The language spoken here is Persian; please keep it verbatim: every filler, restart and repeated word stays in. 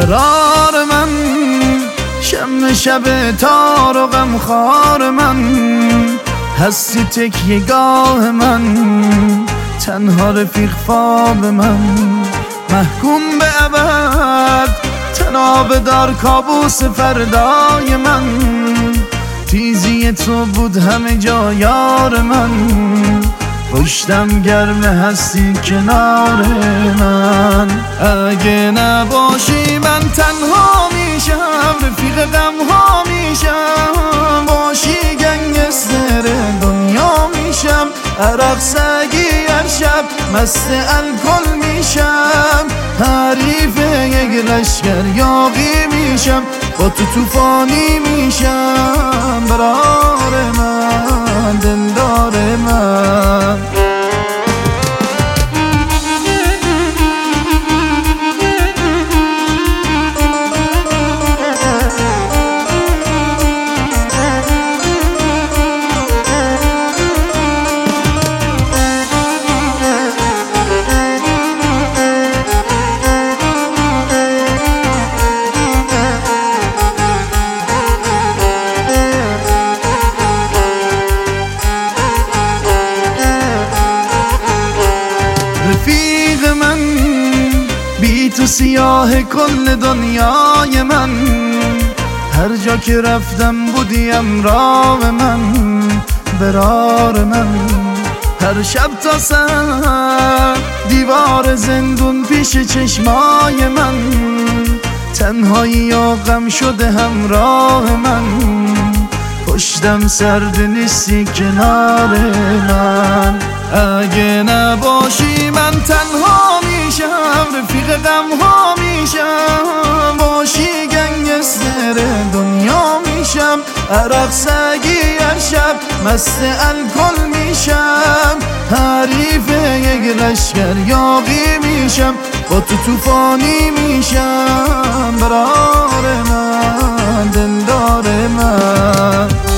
قرار من، شم شب تار و غمخوار من، هستی تکیه گاه من، تنها رفیق خواب من، محکوم به ابد تناب دار کابوس فردای من، تیزی تو بود همه جا یار من، پشتم گرم هستی کنار من. اگه نباشی من تنها میشم، رفیق غمها میشم، باشی گنگستر دنیا میشم، عرق سگی هر شب مست الکل میشم، حریف یک لشکر یاغی میشم، با تو توفانی میشم، برار من دلدار من. رفیق من بی تو سیاه کل دنیای من، هر جا که رفتم بودی همراه من، برار من، هر شب تا سر دیوار زندون پیش چشمای من، تنهایی و غم شده همراه من، پشتم سرد نیستی کنار من. اگه نباشی من تنها میشم، رفیق غمها میشم، باشی گنگستر دنیا میشم، عرق سگی هر شب مست الکل میشم، حریف یک لشکر یاغی میشم، با تو توفانی میشم، برار من دلدار من.